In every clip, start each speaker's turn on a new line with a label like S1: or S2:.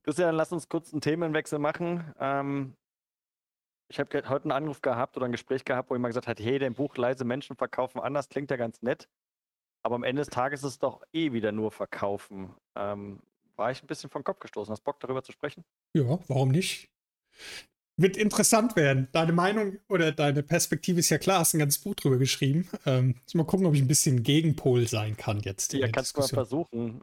S1: Christian, lass uns kurz einen Themenwechsel machen. Ich habe heute einen Anruf gehabt oder ein Gespräch gehabt, wo jemand gesagt hat, hey, dein Buch Leise Menschen verkaufen anders klingt ja ganz nett, aber am Ende des Tages ist es doch eh wieder nur verkaufen. War ich ein bisschen vom Kopf gestoßen. Hast Bock, darüber zu sprechen?
S2: Ja, warum nicht? Wird interessant werden. Deine Meinung oder deine Perspektive ist ja klar, hast ein ganzes Buch drüber geschrieben. Mal gucken, ob ich ein bisschen Gegenpol sein kann jetzt in
S1: Ja,
S2: der
S1: kannst du mal
S2: Diskussion.
S1: versuchen.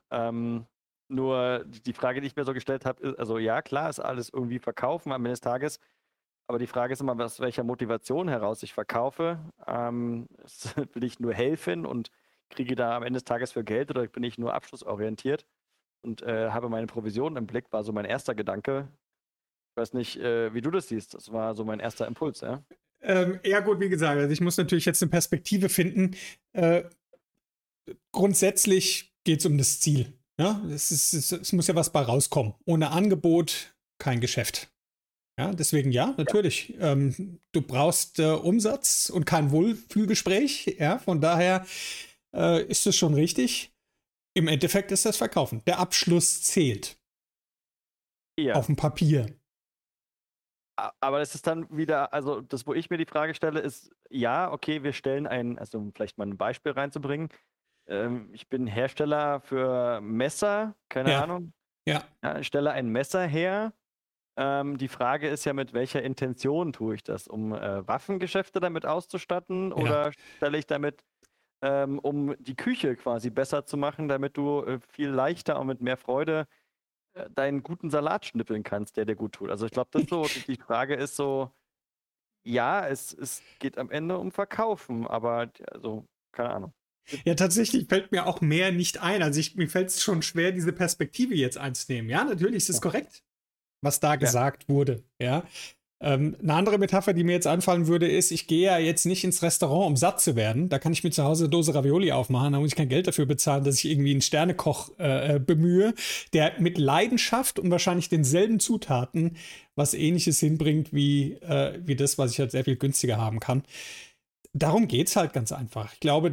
S1: Nur die Frage, die ich mir so gestellt habe, ist, also ja, klar, ist alles irgendwie verkaufen am Ende des Tages, aber die Frage ist immer, aus welcher Motivation heraus ich verkaufe. Will ich nur helfen und kriege da am Ende des Tages für Geld oder bin ich nur abschlussorientiert und habe meine Provision im Blick, war so mein erster Gedanke. Ich weiß nicht, wie du das siehst. Das war so mein erster Impuls, ja.
S2: Ja, gut, wie gesagt, also ich muss natürlich jetzt eine Perspektive finden. Äh, Grundsätzlich geht es um das Ziel. Ja? Es muss ja was bei rauskommen. Ohne Angebot kein Geschäft. Ja, deswegen ja,
S1: Ja.
S2: natürlich. Du brauchst Umsatz und kein Wohlfühlgespräch. Ja, von daher ist es schon richtig. Im Endeffekt ist das Verkaufen. Der Abschluss zählt auf
S1: Ja.
S2: dem Papier.
S1: Aber das ist dann wieder, also das, wo ich mir die Frage stelle, ist, ja, okay, wir stellen also um vielleicht mal ein Beispiel reinzubringen. Ich bin Hersteller für Messer, keine
S2: Ja,
S1: Ahnung.
S2: ja,
S1: Ja, ich stelle ein Messer her. Die Frage ist ja, mit welcher Intention tue ich das? Um Waffengeschäfte damit auszustatten
S2: ja.
S1: oder stelle ich damit, um die Küche quasi besser zu machen, damit du viel leichter und mit mehr Freude deinen guten Salat schnippeln kannst, der dir gut tut? Also ich glaube, das so, die Frage ist so, ja, es geht am Ende um Verkaufen, aber also, keine Ahnung.
S2: Ja, tatsächlich fällt mir auch mehr nicht ein. Also mir fällt es schon schwer, diese Perspektive jetzt einzunehmen. Ja, natürlich ist es korrekt, was da
S1: Ja,
S2: gesagt wurde. Ja. Eine andere Metapher, die mir jetzt anfallen würde, ist, ich gehe ja jetzt nicht ins Restaurant, um satt zu werden. Da kann ich mir zu Hause eine Dose Ravioli aufmachen, da muss ich kein Geld dafür bezahlen, dass ich irgendwie einen Sternekoch bemühe, der mit Leidenschaft und wahrscheinlich denselben Zutaten was Ähnliches hinbringt wie das, was ich halt sehr viel günstiger haben kann. Darum geht es halt ganz einfach. Ich glaube,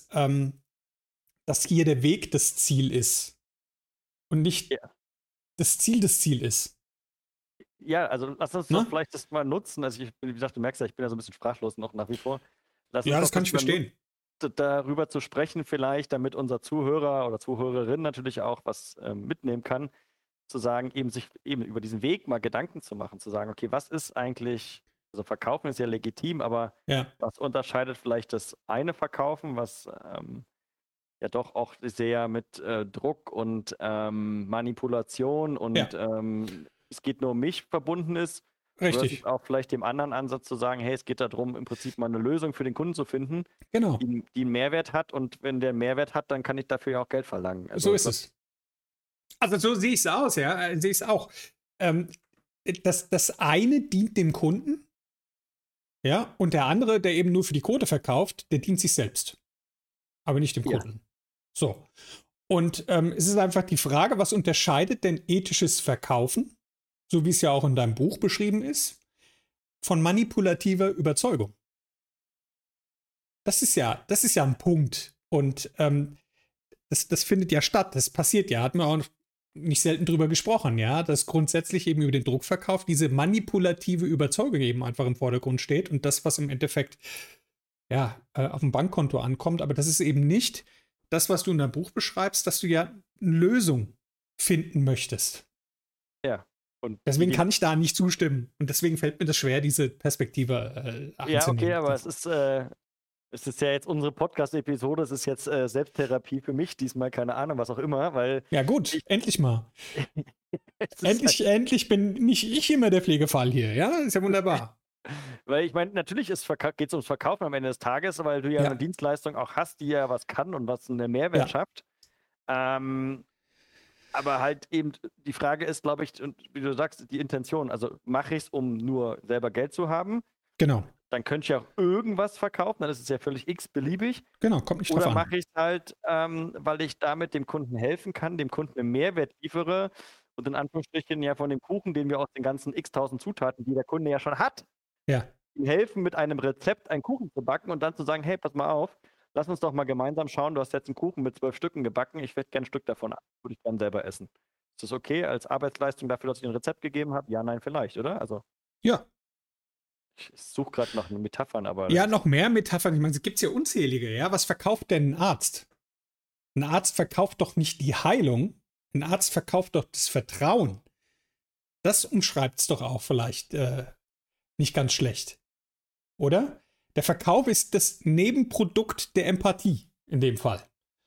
S2: dass hier der Weg das Ziel ist und nicht
S1: ja.
S2: das Ziel ist.
S1: Ja, also lass uns doch
S2: Ne?
S1: vielleicht das mal nutzen. Also wie gesagt, du merkst ja, ich bin ja so ein bisschen sprachlos noch nach wie vor. Lass uns
S2: Ja,
S1: doch
S2: das kann
S1: das
S2: ich
S1: mal nutzen,
S2: verstehen.
S1: darüber zu sprechen, vielleicht, damit unser Zuhörer oder Zuhörerin natürlich auch was mitnehmen kann, zu sagen, eben sich eben über diesen Weg mal Gedanken zu machen, zu sagen, okay, was ist eigentlich, also Verkaufen ist ja legitim, aber
S2: Ja,
S1: was unterscheidet vielleicht das eine Verkaufen, was ja doch auch sehr mit Druck und Manipulation und
S2: ja,
S1: es geht nur um mich verbunden ist, versus
S2: richtig.
S1: auch vielleicht dem anderen Ansatz zu sagen, hey, es geht darum, im Prinzip mal eine Lösung für den Kunden zu finden,
S2: Genau.
S1: die einen Mehrwert hat und wenn der einen Mehrwert hat, dann kann ich dafür ja auch Geld verlangen.
S2: So
S1: Also ich
S2: ist
S1: glaube,
S2: es. Also so sehe ich es aus, ja. Sehe ich es auch. Ähm, das eine dient dem Kunden, ja, und der andere, der eben nur für die Quote verkauft, der dient sich selbst, aber nicht dem
S1: ja,
S2: Kunden. So. Und es ist einfach die Frage, was unterscheidet denn ethisches Verkaufen, so wie es ja auch in deinem Buch beschrieben ist, von manipulativer Überzeugung? Das ist ja ein Punkt. Und das findet ja statt, das passiert ja, hat man auch nicht selten drüber gesprochen, ja, dass grundsätzlich eben über den Druckverkauf diese manipulative Überzeugung eben einfach im Vordergrund steht und das, was im Endeffekt ja auf dem Bankkonto ankommt, aber das ist eben nicht das, was du in deinem Buch beschreibst, dass du ja eine Lösung finden möchtest.
S1: ja. Und
S2: Deswegen kann ich da nicht zustimmen und deswegen fällt mir das schwer, diese Perspektive
S1: ja, okay,
S2: einzunehmen.
S1: aber es ist ja jetzt unsere Podcast-Episode, es ist jetzt Selbsttherapie für mich diesmal, keine Ahnung, was auch immer, weil
S2: Ja gut,
S1: ich,
S2: endlich mal.
S1: es ist halt,
S2: Endlich bin nicht ich immer der Pflegefall hier, ja? Ist ja wunderbar.
S1: weil ich meine, natürlich geht es ums Verkaufen am Ende des Tages, weil du ja eine
S2: Ja,
S1: Dienstleistung auch hast, die ja was kann und was einen Mehrwert
S2: ja,
S1: schafft. Ähm, aber halt eben die Frage ist, glaube ich, und wie du sagst, die Intention. Also mache ich es, um nur selber Geld zu haben,
S2: genau.
S1: dann könnte ich auch irgendwas verkaufen, dann ist es ja völlig x-beliebig.
S2: Genau, kommt nicht drauf
S1: Oder
S2: an.
S1: mache ich es halt, weil ich damit dem Kunden helfen kann, dem Kunden einen Mehrwert liefere und in Anführungsstrichen ja von dem Kuchen, den wir aus den ganzen x-tausend Zutaten, die der Kunde ja schon hat,
S2: Ja.
S1: ihm helfen, mit einem Rezept einen Kuchen zu backen und dann zu sagen, hey, pass mal auf, lass uns doch mal gemeinsam schauen, du hast jetzt einen Kuchen mit 12 Stücken gebacken, ich hätte gern ein Stück davon, würde ich dann selber essen. Ist das okay als Arbeitsleistung dafür, dass ich ein Rezept gegeben habe? Ja, nein, vielleicht, oder? Also,
S2: Ja.
S1: ich suche gerade nach Metaphern, aber das
S2: Ja,
S1: ist.
S2: noch mehr Metaphern. Ich meine, es gibt ja unzählige, ja. Was verkauft denn ein Arzt? Ein Arzt verkauft doch nicht die Heilung. Ein Arzt verkauft doch das Vertrauen. Das umschreibt es doch auch vielleicht nicht ganz schlecht. Oder? Der Verkauf ist das Nebenprodukt der Empathie in dem Fall.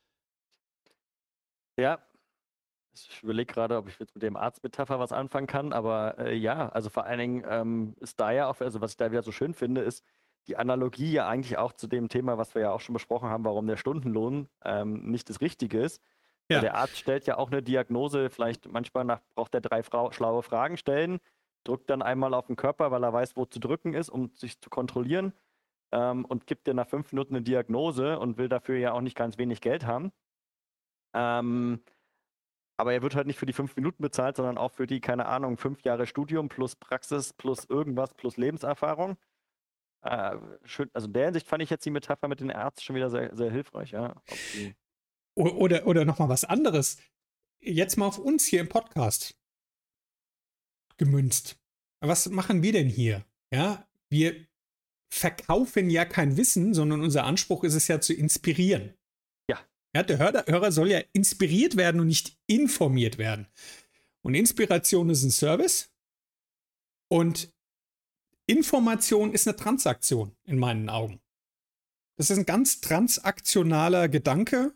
S1: Ja, ich überlege gerade, ob ich jetzt mit dem Arztmetapher was anfangen kann, aber ja, also vor allen Dingen ist da ja auch, also was ich da wieder so schön finde, ist die Analogie ja eigentlich auch zu dem Thema, was wir ja auch schon besprochen haben, warum der Stundenlohn nicht das Richtige ist. Weil
S2: Ja,
S1: der Arzt stellt ja auch eine Diagnose, vielleicht manchmal braucht er 3 schlaue Fragen stellen, drückt dann einmal auf den Körper, weil er weiß, wo zu drücken ist, um sich zu kontrollieren, und gibt dir nach 5 Minuten eine Diagnose und will dafür ja auch nicht ganz wenig Geld haben. Ähm, aber er wird halt nicht für die 5 Minuten bezahlt, sondern auch für die, keine Ahnung, 5 Jahre Studium plus Praxis plus irgendwas plus Lebenserfahrung. Schön, also in der Hinsicht fand ich jetzt die Metapher mit den Ärzten schon wieder sehr, sehr hilfreich, ja.
S2: oder nochmal was anderes. Jetzt mal auf uns hier im Podcast gemünzt. Was machen wir denn hier? Ja, wir verkaufen ja kein Wissen, sondern unser Anspruch ist es ja zu inspirieren.
S1: Ja,
S2: Ja, der Hörer soll ja inspiriert werden und nicht informiert werden. Und Inspiration ist ein Service und Information ist eine Transaktion in meinen Augen. Das ist ein ganz transaktionaler Gedanke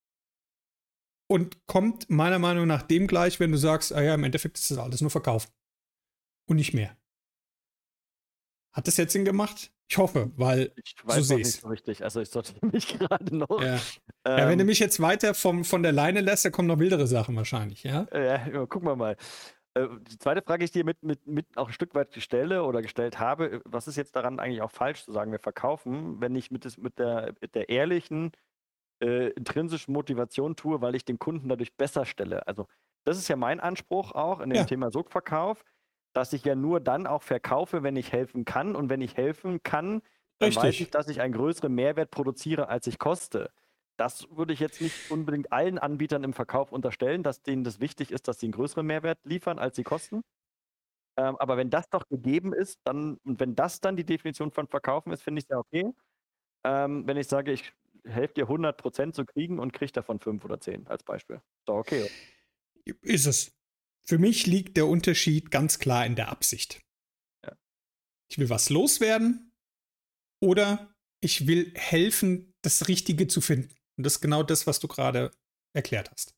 S2: und kommt meiner Meinung nach dem gleich, wenn du sagst, ah ja, im Endeffekt ist das alles nur verkaufen und nicht mehr. Hat das jetzt Sinn gemacht? Ich hoffe, weil
S1: ich
S2: so
S1: weiß noch
S2: sehe
S1: nicht
S2: ich
S1: so richtig. Also ich sortiere mich gerade noch.
S2: ja. Ja, wenn du
S1: Ähm,
S2: mich jetzt weiter von der Leine lässt, dann kommen noch wildere Sachen wahrscheinlich, ja?
S1: ja, gucken wir mal. Die zweite Frage, die ich dir mit auch ein Stück weit stelle oder gestellt habe, was ist jetzt daran eigentlich auch falsch zu sagen, wir verkaufen, wenn ich mit der ehrlichen, intrinsischen Motivation tue, weil ich den Kunden dadurch besser stelle. Also das ist ja mein Anspruch auch in dem
S2: Ja,
S1: Thema Sogverkauf, dass ich ja nur dann auch verkaufe, wenn ich helfen kann. Und wenn ich helfen kann, dann weiß ich,
S2: richtig.
S1: dass ich einen größeren Mehrwert produziere, als ich koste. Das würde ich jetzt nicht unbedingt allen Anbietern im Verkauf unterstellen, dass denen das wichtig ist, dass sie einen größeren Mehrwert liefern, als sie kosten. Aber wenn das doch gegeben ist, dann, und wenn das dann die Definition von Verkaufen ist, finde ich es ja okay. Wenn ich sage, ich helfe dir 100% zu kriegen und kriege davon 5 oder 10 als Beispiel. Ist doch okay.
S2: Ist es. Für mich liegt der Unterschied ganz klar in der Absicht.
S1: Ja.
S2: Ich will was loswerden oder ich will helfen, das Richtige zu finden. Und das ist genau das, was du gerade erklärt hast.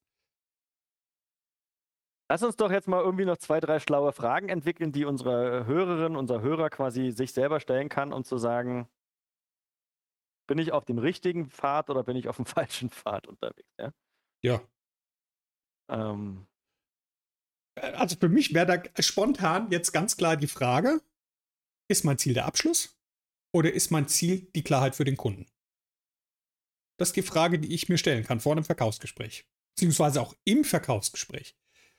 S1: Lass uns doch jetzt mal irgendwie noch 2, 3 schlaue Fragen entwickeln, die unsere Hörerin, unser Hörer quasi sich selber stellen kann, um zu sagen, bin ich auf dem richtigen Pfad oder bin ich auf dem falschen Pfad unterwegs? Ja?
S2: Ja.
S1: Ähm,
S2: Also für mich wäre da spontan jetzt ganz klar die Frage, ist mein Ziel der Abschluss oder ist mein Ziel die Klarheit für den Kunden? Das ist die Frage, die ich mir stellen kann vor einem Verkaufsgespräch. Beziehungsweise auch im Verkaufsgespräch.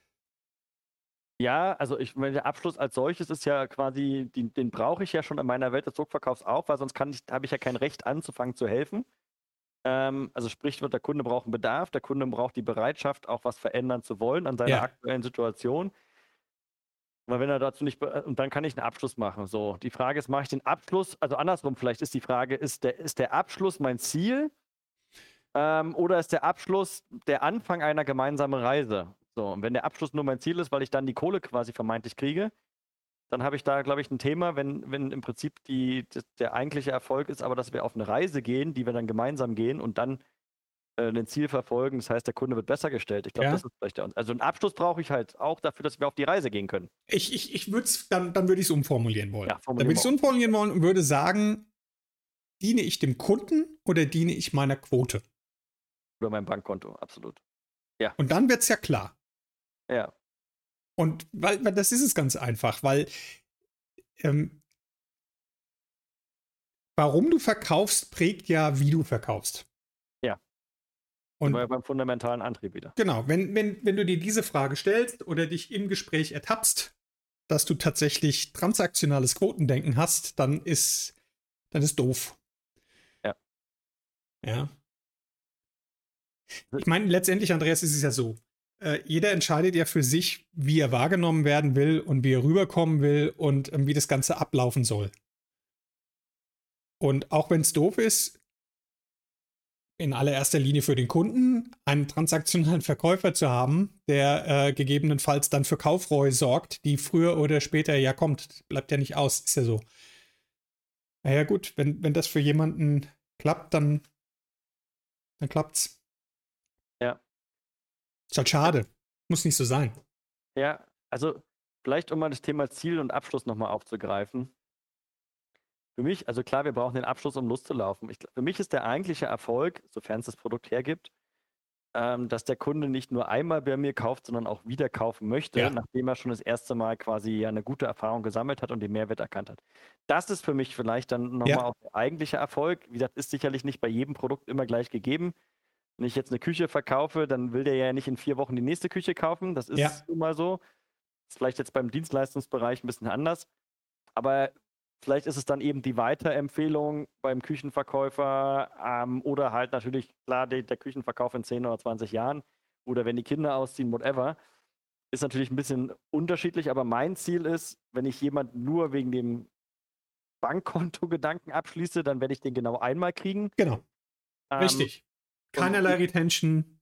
S1: ja, also ich meine, der Abschluss als solches ist ja quasi, den brauche ich ja schon in meiner Welt des Druckverkaufs auch, weil sonst habe ich ja kein Recht anzufangen zu helfen. Also sprich, der Kunde braucht einen Bedarf, der Kunde braucht die Bereitschaft, auch was verändern zu wollen an seiner
S2: Ja,
S1: aktuellen Situation. Weil wenn er dazu nicht, und dann kann ich einen Abschluss machen. So, die Frage ist, mache ich den Abschluss, also andersrum, vielleicht ist die Frage, ist der Abschluss mein Ziel, oder ist der Abschluss der Anfang einer gemeinsamen Reise? So, und wenn der Abschluss nur mein Ziel ist, weil ich dann die Kohle quasi vermeintlich kriege, dann habe ich da, glaube ich, ein Thema, wenn im Prinzip der eigentliche Erfolg ist, aber dass wir auf eine Reise gehen, die wir dann gemeinsam gehen und dann ein Ziel verfolgen. Das heißt, der Kunde wird besser gestellt. Ich glaube, das
S2: ja.
S1: ist vielleicht also einen Abschluss brauche ich halt auch dafür, dass wir auf die Reise gehen können.
S2: Ich würde es, dann würde ich es umformulieren wollen.
S1: Ja,
S2: Dann würde
S1: formulieren
S2: ich
S1: wir
S2: es
S1: auch.
S2: umformulieren wollen und würde sagen, diene ich dem Kunden oder diene ich meiner Quote?
S1: Über mein Bankkonto, absolut. Ja,
S2: Und dann wird es ja klar.
S1: ja.
S2: Und weil das ist es ganz einfach, weil ähm, warum du verkaufst, prägt ja, wie du verkaufst.
S1: Ja, sind wir ja
S2: Und
S1: beim fundamentalen Antrieb wieder.
S2: genau, wenn du dir diese Frage stellst oder dich im Gespräch ertappst, dass du tatsächlich transaktionales Quotendenken hast, dann ist doof.
S1: Ja.
S2: Ja. Ich meine, letztendlich, Andreas, ist es ja so. jeder entscheidet ja für sich, wie er wahrgenommen werden will und wie er rüberkommen will und wie das Ganze ablaufen soll. Und auch wenn es doof ist, in allererster Linie für den Kunden, einen transaktionalen Verkäufer zu haben, der gegebenenfalls dann für Kaufreue sorgt, die früher oder später ja kommt. Bleibt ja nicht aus, ist ja so. Naja gut, wenn das für jemanden klappt, dann klappt's.
S1: Ja.
S2: Ist halt schade. Muss nicht so sein.
S1: Ja, also vielleicht um mal das Thema Ziel und Abschluss nochmal aufzugreifen. Für mich, also klar, wir brauchen den Abschluss, um loszulaufen. Für mich ist der eigentliche Erfolg, sofern es das Produkt hergibt, dass der Kunde nicht nur einmal bei mir kauft, sondern auch wieder kaufen möchte,
S2: Ja.
S1: nachdem er schon das erste Mal quasi ja eine gute Erfahrung gesammelt hat und den Mehrwert erkannt hat. Das ist für mich vielleicht dann nochmal
S2: Ja.
S1: auch der eigentliche Erfolg. Wie gesagt, ist sicherlich nicht bei jedem Produkt immer gleich gegeben. Wenn ich jetzt eine Küche verkaufe, dann will der ja nicht in 4 Wochen die nächste Küche kaufen. Das
S2: Ja.
S1: ist nun mal so. Ist vielleicht jetzt beim Dienstleistungsbereich ein bisschen anders. Aber vielleicht ist es dann eben die Weiterempfehlung beim Küchenverkäufer oder halt natürlich, klar, der Küchenverkauf in 10 oder 20 Jahren oder wenn die Kinder ausziehen, whatever. Ist natürlich ein bisschen unterschiedlich, aber mein Ziel ist, wenn ich jemanden nur wegen dem Bankkonto-Gedanken abschließe, dann werde ich den genau einmal kriegen.
S2: Genau. Richtig. Keinerlei Retention.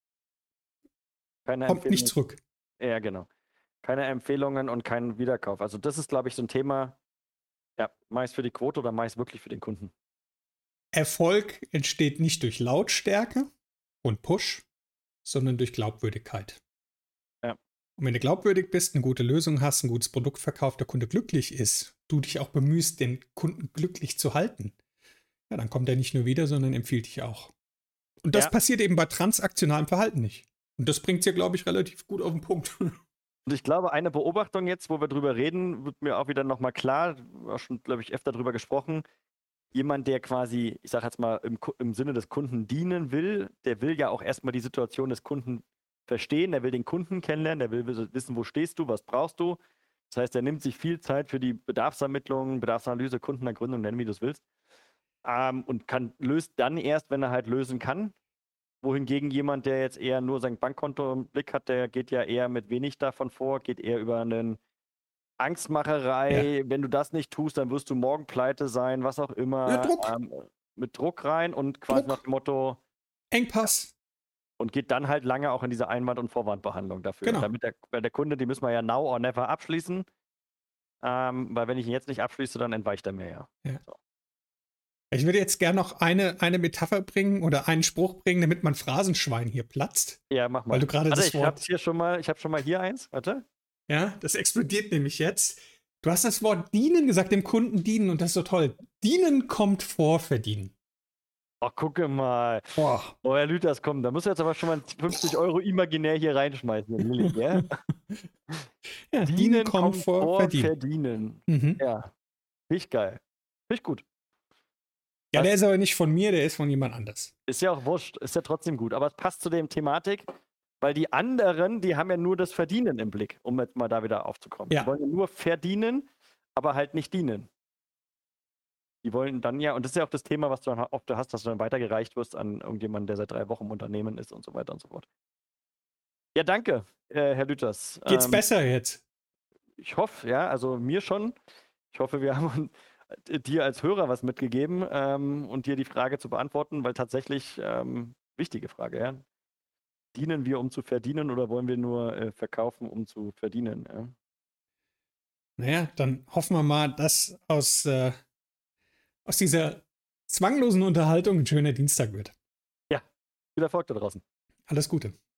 S2: Kommt nicht zurück.
S1: Ja, genau. Keine Empfehlungen und keinen Wiederkauf. Also das ist, glaube ich, so ein Thema, ja, mache ich es für die Quote oder mache ich es wirklich für den Kunden?
S2: Erfolg entsteht nicht durch Lautstärke und Push, sondern durch Glaubwürdigkeit.
S1: Ja.
S2: Und wenn du glaubwürdig bist, eine gute Lösung hast, ein gutes Produkt verkauft, der Kunde glücklich ist, du dich auch bemühst, den Kunden glücklich zu halten, ja, dann kommt er nicht nur wieder, sondern empfiehlt dich auch. Und das passiert eben bei transaktionalem Verhalten nicht. Und das bringt es ja, glaube ich, relativ gut auf den Punkt.
S1: Und ich glaube, eine Beobachtung jetzt, wo wir drüber reden, wird mir auch wieder nochmal klar, wir haben schon, glaube ich, öfter drüber gesprochen, jemand, der quasi, ich sage jetzt mal, im Sinne des Kunden dienen will, der will ja auch erstmal die Situation des Kunden verstehen, der will den Kunden kennenlernen, der will wissen, wo stehst du, was brauchst du. Das heißt, er nimmt sich viel Zeit für die Bedarfsermittlung, Bedarfsanalyse, Kundenergründung, nennen wie du es willst. Und löst dann erst, wenn er halt lösen kann. Wohingegen jemand, der jetzt eher nur sein Bankkonto im Blick hat, der geht ja eher mit wenig davon vor, geht eher über eine Angstmacherei. Ja. Wenn du das nicht tust, dann wirst du morgen pleite sein, was auch immer.
S2: Ja, Druck.
S1: Mit Druck rein und quasi nach dem Motto
S2: Engpass.
S1: Und geht dann halt lange auch in diese Einwand- und Vorwandbehandlung dafür.
S2: Genau.
S1: Damit der Kunde, die müssen wir ja now or never abschließen. Weil wenn ich ihn jetzt nicht abschließe, dann entweicht er mir ja. So.
S2: Ich würde jetzt gerne noch eine Metapher bringen oder einen Spruch bringen, damit mein Phrasenschwein hier platzt.
S1: Ja, mach mal.
S2: Weil du gerade das Wort...
S1: Ich habe schon mal hier eins, warte.
S2: Ja, das explodiert nämlich jetzt. Du hast das Wort dienen gesagt, dem Kunden dienen und das ist so toll. Dienen kommt vor verdienen.
S1: Oh, gucke mal. Oh, Herr Lüthers, komm, da musst du jetzt aber schon mal 50 € imaginär hier reinschmeißen. Ja?
S2: Ja, dienen kommt vor
S1: verdienen.
S2: Mhm.
S1: Ja, richtig geil. Richtig gut.
S2: Ja, der ist aber nicht von mir, der ist von jemand anders.
S1: Ist ja auch wurscht, ist ja trotzdem gut. Aber es passt zu dem Thematik, weil die anderen, die haben ja nur das Verdienen im Blick, um jetzt mal da wieder aufzukommen.
S2: Ja.
S1: Die wollen ja nur verdienen, aber halt nicht dienen. Die wollen dann ja, und das ist ja auch das Thema, was du dann oft hast, dass du dann weitergereicht wirst an irgendjemanden, der seit 3 Wochen im Unternehmen ist und so weiter und so fort. Ja, danke, Herr Lüthers.
S2: Geht's besser jetzt?
S1: Ich hoffe, ja, also mir schon. Ich hoffe, wir haben dir als Hörer was mitgegeben und dir die Frage zu beantworten, weil tatsächlich wichtige Frage, ja. Dienen wir, um zu verdienen oder wollen wir nur verkaufen, um zu verdienen? Ja?
S2: Naja, dann hoffen wir mal, dass aus dieser zwanglosen Unterhaltung ein schöner Dienstag wird.
S1: Ja, viel Erfolg da draußen.
S2: Alles Gute.